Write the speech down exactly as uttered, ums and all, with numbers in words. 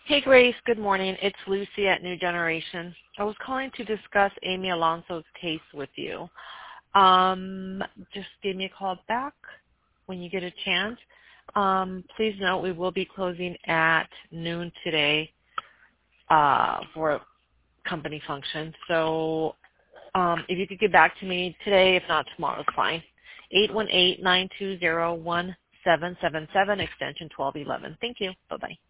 Hey, Grace. Good morning. It's Lucy at New Generation. I was calling to discuss Amy Alonso's case with you. Um, just give me a call back when you get a chance. Um, please note we will be closing at noon today uh, for a company function. So um, if you could get back to me today, if not tomorrow, it's fine. eight one eight, nine two zero, one seven seven seven, extension twelve eleven. Thank you. Bye-bye.